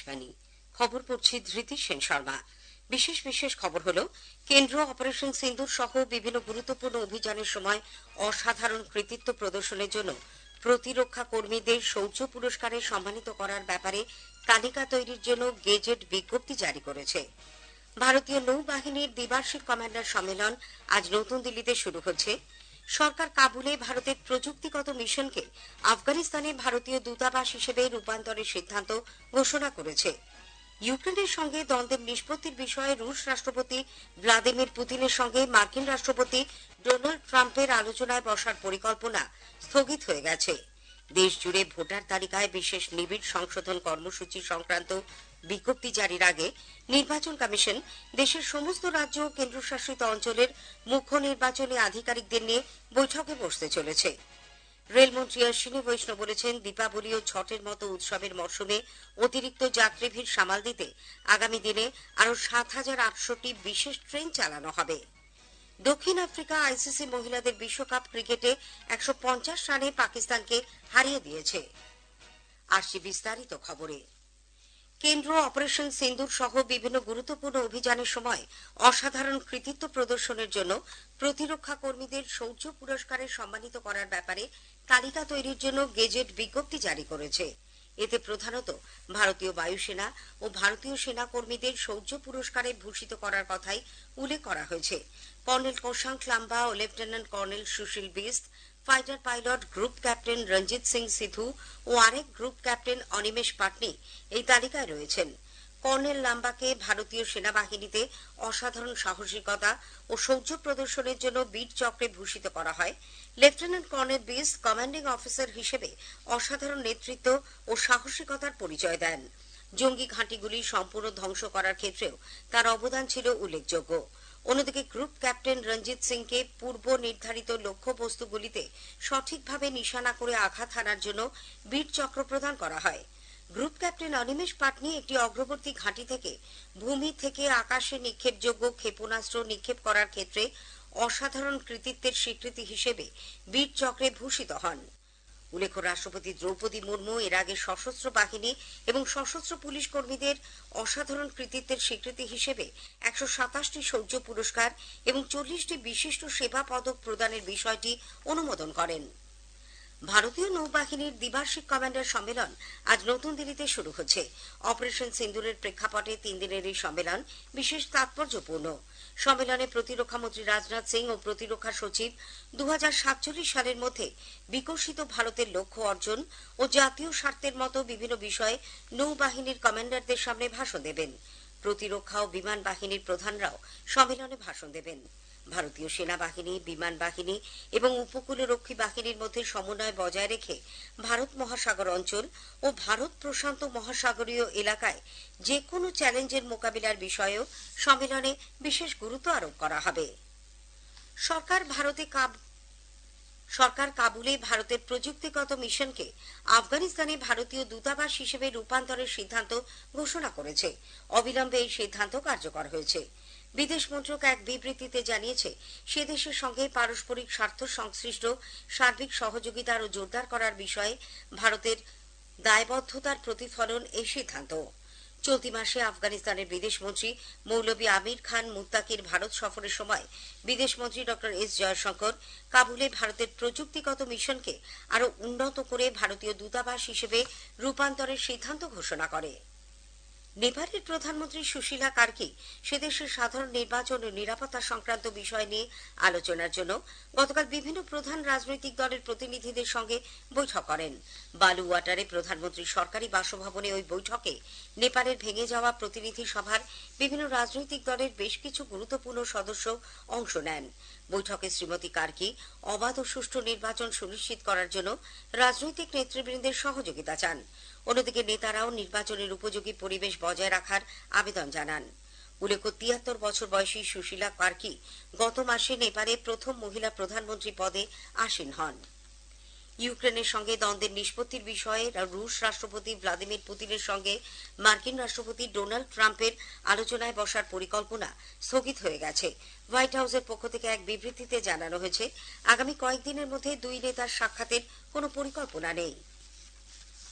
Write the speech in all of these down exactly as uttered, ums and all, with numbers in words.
আকাশবাণী খবর পড়ছি ধৃতি সেন শর্মা। বিশেষ বিশেষ খবর হলো, কেন্দ্র অপারেশন সিন্দুর সহ বিভিন্ন গুরুত্বপূর্ণ অভিযানের সময় অসাধারণ কৃতিত্ব প্রদর্শনের জন্য প্রতিরক্ষা কর্মীদের শৌর্য পুরস্কারে সম্মানিত করার ব্যাপারে তালিকা তৈরির জন্য গেজেট বিজ্ঞপ্তি জারি করেছে। ভারতীয় নৌবাহিনীর দ্বিবার্ষিক কমান্ডার সম্মেলন আজ নতুন দিল্লিতে শুরু হচ্ছে। সরকার কাবুলে ভারতের প্রযুক্তিগত মিশনকে আফগানিস্তানে ভারতীয় দূতাবাস হিসেবে রূপান্তরের সিদ্ধান্ত ঘোষণা করেছে। ইউক্রেনের সঙ্গে দ্বন্দ্বের নিষ্পত্তির বিষয়ে রুশ রাষ্ট্রপতি ভ্লাদিমির পুতিনের সঙ্গে মার্কিন রাষ্ট্রপতি ডোনাল্ড ট্রাম্পের আলোচনায় বসার পরিকল্পনা স্থগিত হয়ে গেছে। দেশ জুড়ে ভোটার তালিকায় বিশেষ নিবিড় সংশোধন কর্মসূচি সংক্রান্ত বিজ্ঞপ্তি জারির আগে নির্বাচন কমিশন দেশের সমস্ত রাজ্য ও কেন্দ্রশাসিত অঞ্চলের মুখ্য নির্বাচনী আধিকারিকদের নিয়ে বৈঠকে বসতে চলেছে। রেলমন্ত্রী অশ্বিনী বৈষ্ণব বলেছেন, দীপাবলি ও ছটের মতো উৎসবের মরশুমে অতিরিক্ত যাত্রী ভিড় সামাল দিতে আগামী দিনে আরো সাত হাজার আটশোটি বিশেষ ট্রেন চালানো হবে। দক্ষিণ আফ্রিকা আইসিসি মহিলাদের বিশ্বকাপ ক্রিকেটে একশো পঞ্চাশ রানে পাকিস্তানকে হারিয়ে দিয়েছে। আসছে বিস্তারিত খবরে। কেন্দ্র অপারেশন সিন্দুর সহ বিভিন্ন গুরুত্বপূর্ণ অভিযানের সময় অসাধারণ কৃতিত্ব প্রদর্শনের জন্য প্রতিরক্ষা কর্মীদের শৌর্য পুরস্কারে সম্মানিত করার ব্যাপারে তালিকা তৈরির জন্য গেজেট বিজ্ঞপ্তি জারি করেছে। এতে প্রধানত ভারতীয় বায়ুসেনা ও ভারতীয় সেনা কর্মীদের শৌর্য পুরস্কারে ভূষিত করার কথাই উল্লেখ করা হয়েছে। কর্নেল কোশাঙ্ক লাম্বা ও lieutenant colonel Sushil Bisht, fighter pilot group captain Ranjit Singh Sidhu ও আরেক গ্রুপ ক্যাপ্টেন অনিমেষ পাটনি এই তালিকায় রয়েছেন। কর্নেল লাম্বাকে ভারতীয় সেনাবাহিনীতে অসাধারণ সাহসিকতা ও শৌর্য প্রদর্শনের জন্য বীর চক্রে ভূষিত করা হয়। Lieutenant colonel Bisht commanding officer হিসেবে অসাধারণ নেতৃত্ব ও সাহসিকতার পরিচয় দেন। জঙ্গি ঘাঁটিগুলি সম্পূর্ণ ধ্বংস করার ক্ষেত্রেও তার অবদান ছিল উল্লেখযোগ্য। অন্যদিকে গ্রুপ ক্যাপ্টেন রঞ্জিত সিংকে পূর্ব নির্ধারিত লক্ষ্যবস্তুগুলিতে সঠিকভাবে নিশানা করে আঘাত হানার জন্য বীর চক্র প্রদান করা হয়। গ্রুপ ক্যাপ্টেন অনিমেষ পাটনি একটি অগ্রবর্তী ঘাঁটি থেকে ভূমি থেকে আকাশে নিক্ষেপযোগ্য ক্ষেপণাস্ত্র নিক্ষেপ করার ক্ষেত্রে অসাধারণ কৃতিত্বের স্বীকৃতি হিসেবে বীর চক্রে ভূষিত হন। উল্লেখ্য, রাষ্ট্রপতি দ্রৌপদী মুর্মু এর আগে সশস্ত্র বাহিনী এবং সশস্ত্র পুলিশ কর্মীদের অসাধারণ কৃতিত্বের স্বীকৃতি হিসেবে একশো সাতাশটি শৌর্য পুরস্কার এবং চল্লিশটি বিশিষ্ট সেবা পদক প্রদানের বিষয়টি অনুমোদন করেন। ভারতীয় নৌবাহিনীর দ্বিবার্ষিক কমান্ডার সম্মেলন আজ নতুন দিল্লিতে শুরু হচ্ছে। অপারেশন সিন্দুরের প্রেক্ষাপটে তিন দিনের এই সম্মেলন বিশেষ তাৎপর্যপূর্ণ। সম্মেলনে প্রতিরক্ষা মন্ত্রী রাজনাথ সিং ও প্রতিরক্ষা সচিব দু হাজার সাতচল্লিশ সালের মধ্যে বিকশিত ভারতের লক্ষ্য অর্জন ও জাতীয় স্বার্থের মতো বিভিন্ন বিষয়ে নৌবাহিনীর কমান্ডারদের সামনে ভাষণ দেবেন। প্রতিরক্ষা ও বিমান বাহিনীর প্রধানরাও সম্মেলনে ভাষণ দেবেন। ভারতীয় সেনাবাহিনী, বিমান বাহিনী এবং উপকূলরক্ষী বাহিনীর মধ্যে সমন্বয় বজায় রেখে ভারত মহাসাগর অঞ্চল ও ভারত প্রশান্ত মহাসাগরীয় এলাকায় যে কোনো চ্যালেঞ্জের মোকাবিলার বিষয়েও সম্মেলনে বিশেষ গুরুত্ব আরোপ করা হবে। সরকার ভারতে কাব সরকার কাবুলে ভারতের প্রযুক্তিগত মিশনকে আফগানিস্তানে ভারতীয় দূতাবাস হিসেবে রূপান্তরের সিদ্ধান্ত ঘোষণা করেছে। অবিলম্বে এই সিদ্ধান্ত কার্যকর হয়েছে। বিদেশ মন্ত্রক এক বিবৃতিতে জানিয়েছে, সে দেশের সঙ্গে পারস্পরিক স্বার্থ সংশ্লিষ্ট সার্বিক সহযোগিতা আরও জোরদার করার বিষয়ে ভারতের দায়বদ্ধতার প্রতিফলন এই সিদ্ধান্ত। চলতি মাসে আফগানিস্তানের বিদেশমন্ত্রী মৌলভী আমির খান মুত্তাকির ভারত সফরের সময় বিদেশমন্ত্রী ডক্টর এস জয়শঙ্কর কাবুলে ভারতের প্রযুক্তিগত মিশনকে আরও উন্নত করে ভারতীয় দূতাবাস হিসেবে রূপান্তরের সিদ্ধান্ত ঘোষণা করে। নেপালের প্রধানমন্ত্রী সুশীলা কার্কি সেদেশের সাধারণ নির্বাচন ও নিরাপত্তা সংক্রান্ত বিষয় নিয়ে আলোচনার জন্য গতকাল বিভিন্ন প্রধান রাজনৈতিক দলের প্রতিনিধিদের সঙ্গে বৈঠক করেন। বালুওয়াটারে প্রধানমন্ত্রীর সরকারি বাসভবনে ওই বৈঠকে নেপালের ভেঙে যাওয়া প্রতিনিধি সভার বিভিন্ন রাজনৈতিক দলের বেশ কিছু গুরুত্বপূর্ণ সদস্য অংশ নেন। বৈঠকে শ্রীমতী কার্কি অবাধ ও সুষ্ঠু নির্বাচন সুনিশ্চিত করার জন্য রাজনৈতিক নেতৃবৃন্দের সহযোগিতা চান। অন্যদিকে নেতারাও নির্বাচনের উপযোগী পরিবেশ বজায় রাখার আবেদন জানান। উল্লেখ্য, তিয়াত্তর বছর বয়সী সুশীলা কার্কি গত মাসে নেপালে প্রথম মহিলা প্রধানমন্ত্রী পদে আসীন হন। ইউক্রেনের সঙ্গে দ্বন্দ্বের নিষ্পত্তির বিষয়ে রুশ রাষ্ট্রপতি ভ্লাদিমির পুতিনের সঙ্গে মার্কিন রাষ্ট্রপতি ডোনাল্ড ট্রাম্পের আলোচনায় বসার পরিকল্পনা স্থগিত হয়ে গেছে। হোয়াইট হাউসের পক্ষ থেকে এক বিবৃতিতে জানানো হয়েছে, আগামী কয়েকদিনের মধ্যে দুই নেতার সাক্ষাতের কোনো পরিকল্পনা নেই।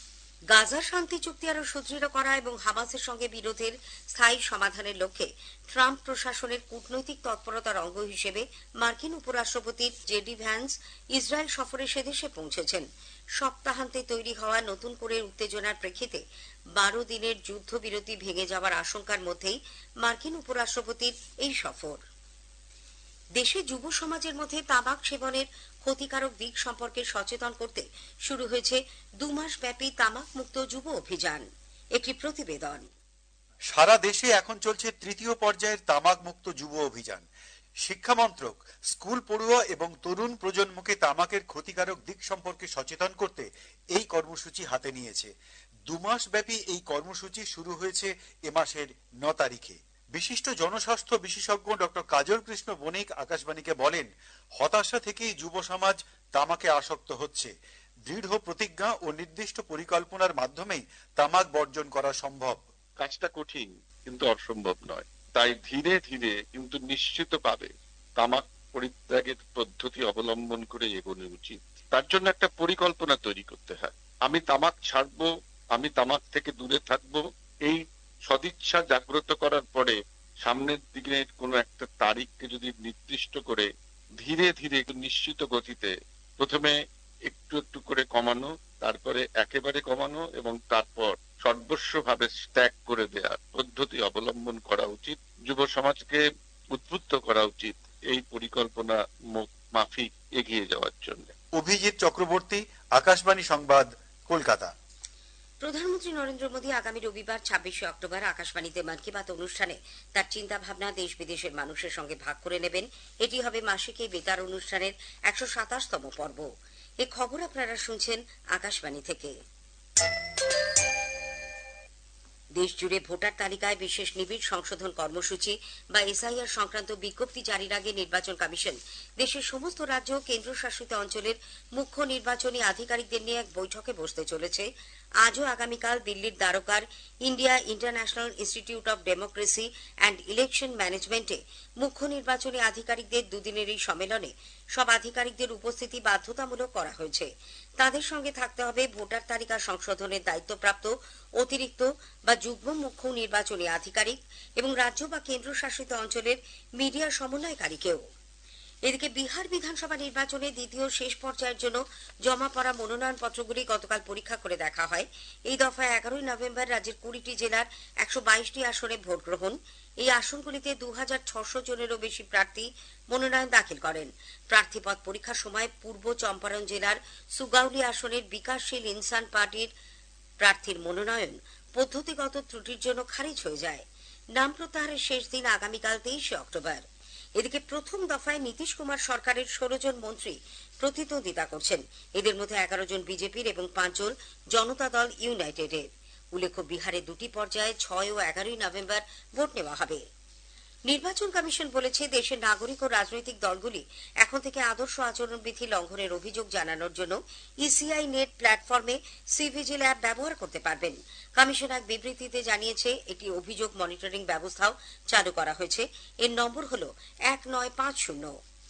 গাজা শান্তি চুক্তি আরো সুদৃঢ় করা এবং হামাসের সঙ্গে বিরোধের স্থায়ী সমাধানের লক্ষ্যে ট্রাম্প প্রশাসনের কূটনৈতিক তৎপরতার অঙ্গ হিসেবে মার্কিন উপরাষ্ট্রপতি জেডি ভ্যান্স ইসরায়েল সফরে সেদেশে পৌঁছেছেন। সপ্তাহান্তে তৈরি হওয়া নতুন করে উত্তেজনার প্রেক্ষিতে বারো দিনের যুদ্ধবিরতি ভেঙে যাওয়ার আশঙ্কার মধ্যেই মার্কিন উপরাষ্ট্রপতির এই সফর। দেশে যুব সমাজের মধ্যে তামাক সেবনের ক্ষতিকারক দিক সম্পর্কে সচেতন করতে শুরু হয়েছে দু মাস ব্যাপী তামাক মুক্ত যুব অভিযান। একটি প্রতিবেদন। সারা দেশে এখন চলছে তৃতীয় পর্যায়ের তামাক মুক্ত যুব অভিযান। শিক্ষা মন্ত্রক স্কুল পড়ুয়া এবং তরুণ প্রজন্মকে তামাকের ক্ষতিকারক দিক সম্পর্কে সচেতন করতে এই কর্মসূচি হাতে নিয়েছে। দু মাস ব্যাপী এই কর্মসূচি শুরু হয়েছে এ মাসের ন তারিখে। বিশিষ্ট জনস্বাস্থ্য বিশেষজ্ঞ ডক্টর কাজল কৃষ্ণ বণিক আকাশবাণীকে বলেন, হতাশা থেকেই যুব সমাজ তামাকে আসক্ত হচ্ছে। দৃঢ় প্রতিজ্ঞা ও নির্দিষ্ট পরিকল্পনার মাধ্যমেই তামাক বর্জন করা সম্ভব। কাজটা কঠিন কিন্তু অসম্ভব নয়, তাই ধীরে ধীরে কিন্তু নিশ্চিত পাবে তামাক পরিত্যাগের পদ্ধতি অবলম্বন করে এগোনো উচিত। তার জন্য একটা পরিকল্পনা তৈরি করতে হয়। আমি তামাক ছাড়বো, আমি তামাক থেকে দূরে থাকবো, এই সদিচ্ছা জাগ্রত করার পরে সামনের দিনের কোনো একটা তারিখকে যদি নির্দিষ্ট করে ধীরে ধীরে নিশ্চিত গতিতে প্রথমে একটু একটু করে কমানো, তারপরে একেবারে কমানো এবং তারপর সর্বস্বভাবে ত্যাগ করে দেওয়ার পদ্ধতি অবলম্বন করা উচিত। যুব সমাজকে উদ্বুদ্ধ করা উচিত এই পরিকল্পনা মাফিক এগিয়ে যাওয়ার জন্য। অভিজিৎ চক্রবর্তী, আকাশবাণী সংবাদ, কলকাতা। প্রধানমন্ত্রী নরেন্দ্র মোদী আগামী রবিবার ছাব্বিশে অক্টোবর আকাশবাণীতে মন কি বাত অনুষ্ঠানে তার চিন্তা ভাবনা দেশ বিদেশের মানুষের সঙ্গে ভাগ করে নেবেন। এটি হবে মাসিক এই বেতার অনুষ্ঠানের একশো সাতাশতম পর্ব। এই খবর আপনারা শুনছেন আকাশবাণী থেকে। দেশ জুড়ে ভোটার তালিকায় বিশেষ নিবিড় সংশোধন কর্মসূচি বা এসআইআর সংক্রান্ত বিজ্ঞপ্তি জারির আগে নির্বাচন কমিশন দেশের সমস্ত রাজ্য ও কেন্দ্রশাসিত অঞ্চলের মুখ্য নির্বাচনী আধিকারিকদের নিয়ে এক বৈঠকে বসতে চলেছে। আজও আগামীকাল দিল্লির দ্বারকার India International Institute of Democracy and Election ম্যানেজমেন্টে মুখ্য নির্বাচনী আধিকারিকদের দুদিনের এই সম্মেলনে সব আধিকারিকদের উপস্থিতি বাধ্যতামূলক করা হয়েছে। তাদের সঙ্গে থাকতে হবে ভোটার তালিকা সংশোধনের দায়িত্বপ্রাপ্ত অতিরিক্ত বা যুগ্ম মুখ্য নির্বাচনী আধিকারিক এবং রাজ্য বা কেন্দ্রশাসিত অঞ্চলের মিডিয়া সমন্বয়কারীকেও। এদিকে বিহার বিধানসভা নির্বাচনে দ্বিতীয় শেষ পর্যায়ের জন্য জমা পড়া মনোনয়ন পত্রগুলি গতকাল পরীক্ষা করে দেখা হয়। এই দফায় এগারোই নভেম্বর রাজ্যের কুড়িটি জেলার একশো বাইশটি আসনে ভোট গ্রহণ। এই আসনগুলিতে দু হাজার ছশো জনেরও বেশি প্রার্থী মনোনয়ন দাখিল করেন। প্রার্থীপদ পরীক্ষার সময় পূর্ব চম্পারণ জেলার সুগাউলি আসনের বিকাশশীল ইনসান পার্টির প্রার্থীর মনোনয়ন পদ্ধতিগত ত্রুটির জন্য খারিজ হয়ে যায়। নাম প্রত্যাহারের শেষ দিন আগামীকাল তেইশে অক্টোবর। এদিকে প্রথম দফায় নীতিশ কুমার সরকারের ষোলো জন মন্ত্রী প্রতিদ্বন্দ্বিতা করছেন। এদের মধ্যে এগারো জন বিজেপির এবং পাঁচজন জনতা দল ইউনাইটেডের। উল্লেখ্য, বিহারে দুটি পর্যায়ে ছয় ও এগারোই নভেম্বর ভোট নেওয়া হবে। নির্বাচন কমিশন বলেছে, দেশের নাগরিক ও রাজনৈতিক দলগুলি এখন থেকে আদর্শ আচরণবিধি লঙ্ঘনের অভিযোগ জানানোর জন্য ইসিআই নেট প্ল্যাটফর্মে সিভিজিল অ্যাপ ব্যবহার করতে পারবেন। কমিশন এক বিবৃতিতে জানিয়েছে, একটি অভিযোগ মনিটরিং ব্যবস্থাও চালু করা হয়েছে। এর নম্বর হল এক নয় পাঁচ শূন্য।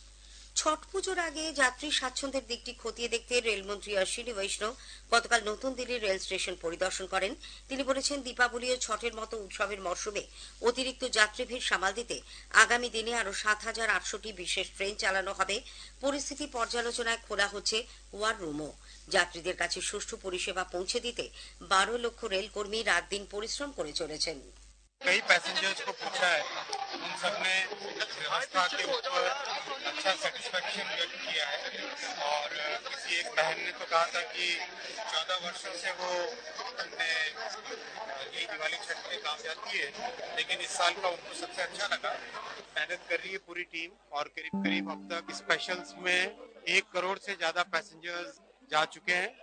ছট পুজোর আগে যাত্রী স্বাচ্ছন্দ্যের দিকটি খতিয়ে দেখতে রেলমন্ত্রী অশ্বিনী বৈষ্ণব গতকাল নতুন দিল্লির রেল স্টেশন পরিদর্শন করেন। তিনি বলেছেন, দীপাবলি ও ছটের মতো উৎসবের মরশুমে অতিরিক্ত যাত্রী ভিড় সামাল দিতে আগামী দিনে আরো সাত হাজার আটশোটি বিশেষ ট্রেন চালানো হবে। পরিস্থিতি পর্যালোচনায় খোলা হচ্ছে ওয়ার রুমও। যাত্রীদের কাছে সুষ্ঠু পরিষেবা পৌঁছে দিতে বারো লক্ষ রেলকর্মী রাত দিন পরিশ্রম করে চলেছেন। कई पैसेंजर्स को पूछा है, उन सब ने व्यवस्था के ऊपर अच्छा सेटिस्फेक्शन व्यक्त किया है। और किसी एक बहन ने तो कहा था कि चौदह वर्षों से वो अपने ये दिवाली छठ में काम जाती है, लेकिन इस साल का उनको सबसे अच्छा लगा। मेहनत कर रही है पूरी टीम और करीब करीब अब तक स्पेशल्स में एक करोड़ से ज्यादा पैसेंजर्स जा चुके हैं।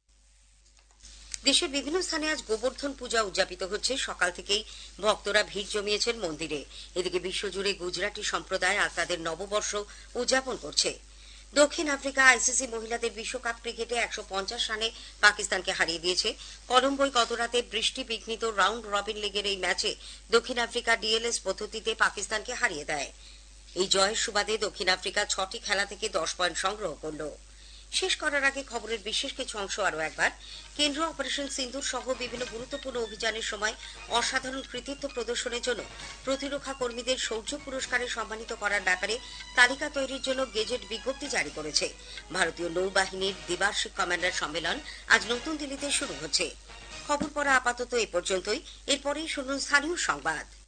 দেশের বিভিন্ন স্থানে আজ গোবর্ধন পূজা উদযাপিত হচ্ছে। সকাল থেকেই ভক্তরা ভিড় জমিয়েছেন মন্দিরে। এদিকে বিশ্বজুড়ে গুজরাটি সম্প্রদায় আজ তাদের নববর্ষ উদযাপন করছে। দক্ষিণ আফ্রিকা আইসিসি মহিলাদের বিশ্বকাপ ক্রিকেটে একশো পঞ্চাশ রানে পাকিস্তানকে হারিয়ে দিয়েছে। কলম্বোয় গতরাতে বৃষ্টি বিঘ্নিত রাউন্ড রবিন লিগের এই ম্যাচে দক্ষিণ আফ্রিকা ডিএলএস পদ্ধতিতে পাকিস্তানকে হারিয়ে দেয়। এই জয়ের সুবাদে দক্ষিণ আফ্রিকা ছটি খেলা থেকে দশ পয়েন্ট সংগ্রহ করল। শেষ করার আগে খবরের বিশেষ কিছু অংশ আরও একবার। কেন্দ্র অপারেশন সিন্দুর সহ বিভিন্ন গুরুত্বপূর্ণ অভিযানের সময় অসাধারণ কৃতিত্ব প্রদর্শনের জন্য প্রতিরক্ষা কর্মীদের শৌর্য পুরস্কারে সম্মানিত করার ব্যাপারে তালিকা তৈরির জন্য গেজেট বিজ্ঞপ্তি জারি করেছে ভারতীয় নৌবাহিনীর দ্বিবার্ষিক কমান্ডার সম্মেলন। আজ নতুন দিল্লিতে শুরু হচ্ছে। খবর পড়া আপাতত এ পর্যন্তই। এরপরেই শুনুন স্থানীয় সংবাদ।